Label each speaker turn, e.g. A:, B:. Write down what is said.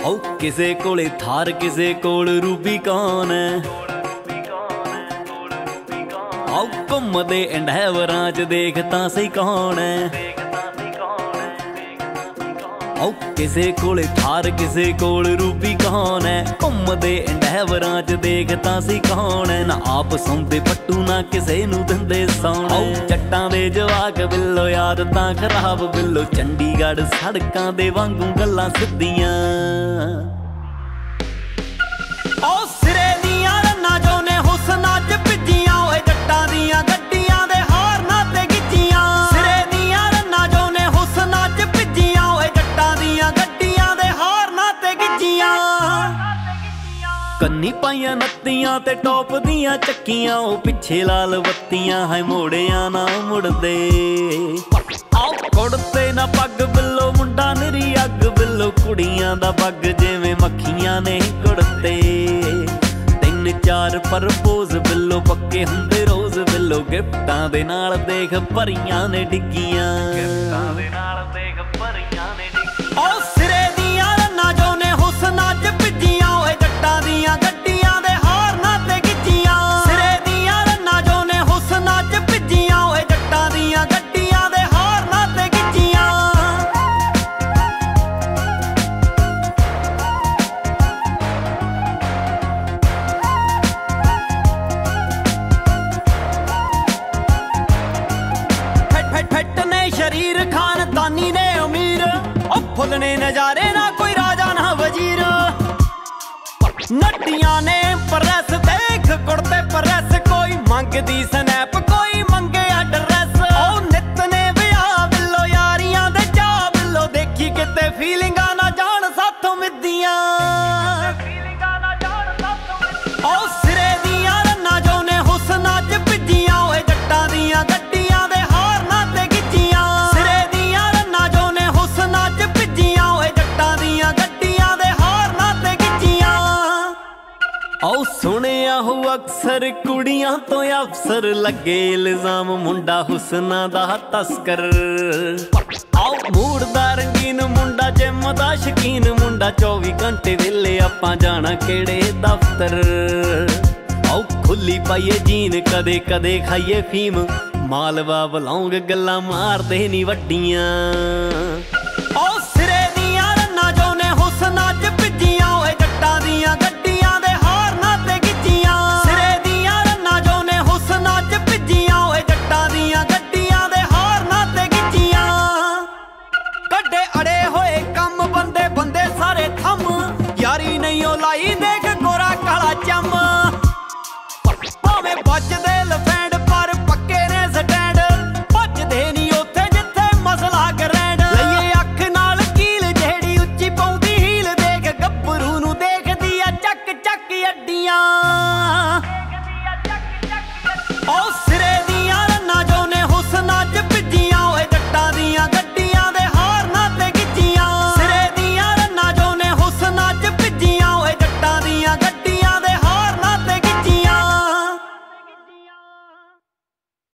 A: ओ किसे कोले थार किसे कोल रूबीकॉन आओ घुमदे इंडैवरां च देख तां सही कौन है। आओ किसे कोले थार किसे कोल रूबीकॉन है घुमदे इंडैवरां च देख तां सही कौन है। ना आप सौंदे पट्टू ना किसे नूं दिंदे सौण। जट्टां दे जवाक बिल्लो याद तां खराब बिल्लो चंडीगढ़ सड़कां दे वांगू गल्लां सिद्धियां। ओ सिरे दियां रन्नां जो ने हुस्नां च भिज्जियां ओए जट्टां दियां गड्डियां दे हारनां ते गिज्जियां। सिरे दियां रन्नां जो ने हुस्नां च भिज्जियां ओए जट्टां दियां गड्डियां दे हारनां ते गिज्जियां। कन्नी पाइयां नत्तियां ते टॉप दियां चक्कियां ओ पिछे लाल बत्तियां है मोड़ियां ना मुड़दे। आओ कुड़ते ना पग बिल्लो मुंडा निरी अग बिल्लो कुड़ियां दा पग जिवें मक्खियां ने कुड़ते। तीन चार परपोज बिल्लो पक्के हुंदे रोज बिल्लो गिफ्टां दे नाल देख भरियां ने डिग्गियां। गिफ्टां दे नाल देख भरियां ने डिग्गियां। ओ सिरे दियां रन्नां जो ने हुस्नां च भिज्जियां ओए जट्टां दियां गड्डियां दे हारनां ते गिज्जियां। सिरे दियां रन्नां जो ने हुस्नां च भिज्जियां ओए जट्टां दियां गड्डियां दे हारनां ते गिज्जियां। फिट ने शरीर खानदानी ने अमीर ओ फुल्लने नजारे ना कोई राजा ना वजीर। नट्टियां ने प्रेस देख कुड़ते प्रेस कोई मंगदी स्नैप कोई मंगे एड्रेस। ओ नित ने विआह बिल्लो यारियां दे चा बिल्लो देखी किते फीलिंगां ना जान साथों मिद्दियां। ओ सिरे दियां रन्नां जो ने हुस्नां च भिज्जियां ओए जट्टां दियां गड्डियां दे हारनां ते गिज्जियां। सिरे दियां रन्नां जो ने हुस्नां च भिज्जियां ओए जट्टां दियां गड्डियां दे हारनां ते गिज्जियां। आओ सुनिया हो अक्सर कुड़ियां तो अफसर लगे इल्जाम मुंडा हुस्नां दा तस्कर। आओ मूड दा रंगीन मुंडा जिम दा शकीन मुंडा 24 घंटे वेले आपां जाना केड़े दफ्तर। आओ खुली पाइए जीन कदे कदे खाइए फीम मालवा बलौंग गल्लां मारदे नी वड्डियां। ओ सिरे दियां रन्नां जो ने हुस्नां च भिज्जियां ओए जट्टां दियां गड्डियां दे हारनां ते गिज्जियां। सिरे दियां रन्नां जो ने हुस्नां च भिज्जियां ओए जट्टां दियां गड्डियां दे हारनां ते गिज्जियां। कड्डे अड़े होए कम बंदे बंदे सारे थम यारी नहीं ओ लाई देख गोरा काला चम। भावें बचदा